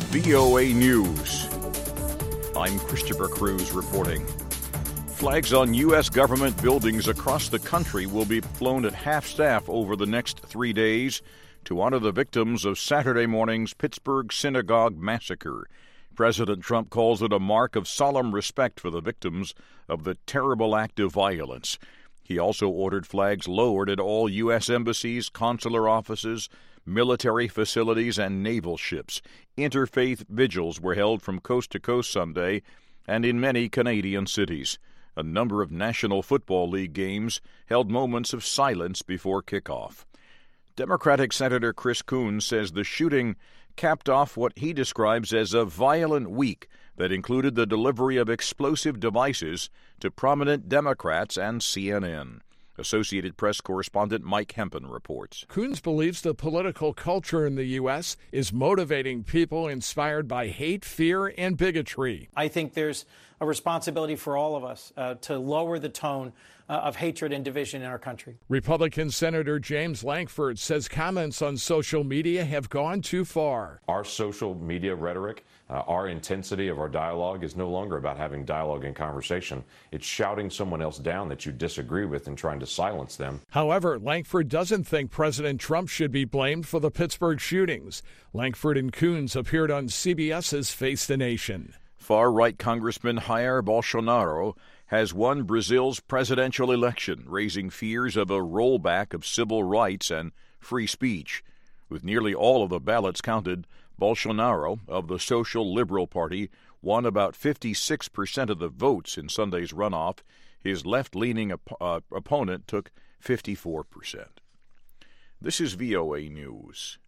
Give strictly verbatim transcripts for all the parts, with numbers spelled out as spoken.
V O A News. I'm Christopher Cruz reporting. Flags on U S government buildings across the country will be flown at half-staff over the next three days to honor the victims of Saturday morning's Pittsburgh synagogue massacre. President Trump calls it a mark of solemn respect for the victims of the terrible act of violence. He also ordered flags lowered at all U S embassies, consular offices, military facilities, and naval ships. Interfaith vigils were held from coast to coast Sunday and in many Canadian cities. A number of National Football League games held moments of silence before kickoff. Democratic Senator Chris Coons says the shooting capped off what he describes as a violent week that included the delivery of explosive devices to prominent Democrats and C N N. Associated Press correspondent Mike Hempen reports. Coons believes the political culture in the U S is motivating people inspired by hate, fear, and bigotry. I think there's a responsibility for all of us uh, to lower the tone uh, of hatred and division in our country. Republican Senator James Lankford says comments on social media have gone too far. Our social media rhetoric, uh, our intensity of our dialogue is no longer about having dialogue and conversation. It's shouting someone else down that you disagree with and trying to silence them. However, Lankford doesn't think President Trump should be blamed for the Pittsburgh shootings. Lankford and Coons appeared on CBS's Face the Nation. Far-right Congressman Jair Bolsonaro has won Brazil's presidential election, raising fears of a rollback of civil rights and free speech. With nearly all of the ballots counted, Bolsonaro of the Social Liberal Party won about fifty-six percent of the votes in Sunday's runoff. His left-leaning op- uh, opponent took fifty-four percent. This is V O A News.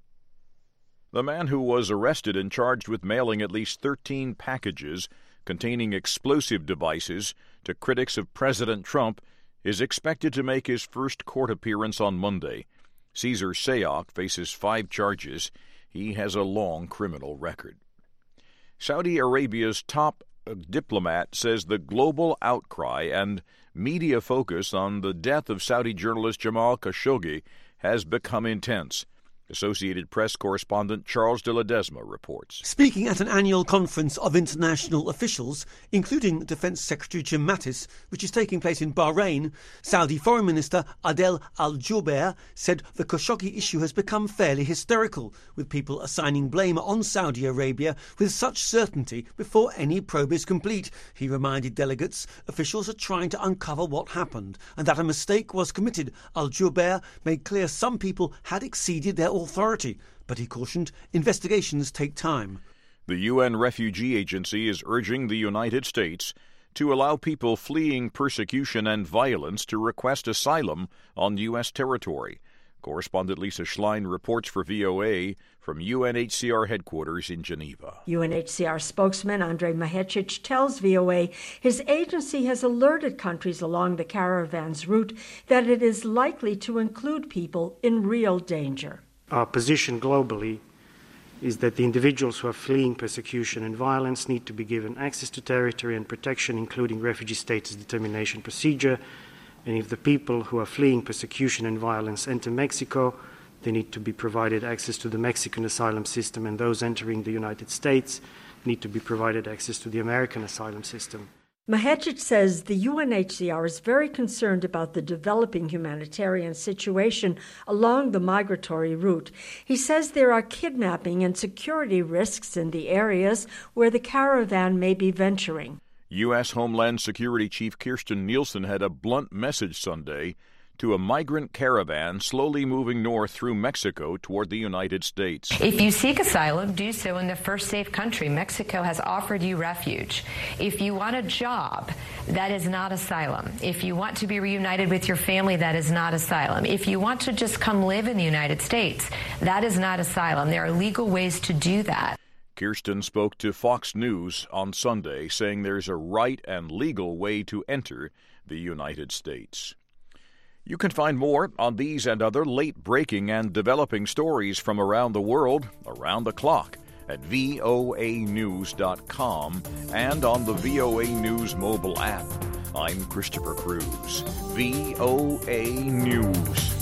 The man who was arrested and charged with mailing at least thirteen packages containing explosive devices to critics of President Trump is expected to make his first court appearance on Monday. Cesar Sayoc faces five charges. He has a long criminal record. Saudi Arabia's top diplomat says the global outcry and media focus on the death of Saudi journalist Jamal Khashoggi has become intense. Associated Press correspondent Charles de Ledesma reports. Speaking at an annual conference of international officials, including Defense Secretary Jim Mattis, which is taking place in Bahrain, Saudi Foreign Minister Adel Al-Jubeir said the Khashoggi issue has become fairly hysterical, with people assigning blame on Saudi Arabia with such certainty before any probe is complete. He reminded delegates officials are trying to uncover what happened and that a mistake was committed. Al-Jubeir made clear some people had exceeded their authority, but he cautioned investigations take time. The U N Refugee Agency is urging the United States to allow people fleeing persecution and violence to request asylum on U S territory. Correspondent Lisa Schlein reports for V O A from U N H C R headquarters in Geneva. U N H C R spokesman Andrei Mahecic tells V O A his agency has alerted countries along the caravan's route that it is likely to include people in real danger. Our position globally is that the individuals who are fleeing persecution and violence need to be given access to territory and protection, including refugee status determination procedure. And if the people who are fleeing persecution and violence enter Mexico, they need to be provided access to the Mexican asylum system, and those entering the United States need to be provided access to the American asylum system. Mahecic says the U N H C R is very concerned about the developing humanitarian situation along the migratory route. He says there are kidnapping and security risks in the areas where the caravan may be venturing. U S. Homeland Security Chief Kirstjen Nielsen had a blunt message Sunday to a migrant caravan slowly moving north through Mexico toward the United States. If you seek asylum, do so in the first safe country. Mexico has offered you refuge. If you want a job, that is not asylum. If you want to be reunited with your family, that is not asylum. If you want to just come live in the United States, that is not asylum. There are legal ways to do that. Kirstjen spoke to Fox News on Sunday, saying there's a right and legal way to enter the United States. You can find more on these and other late-breaking and developing stories from around the world, around the clock, at V O A news dot com and on the V O A News mobile app. I'm Christopher Cruz. V O A News.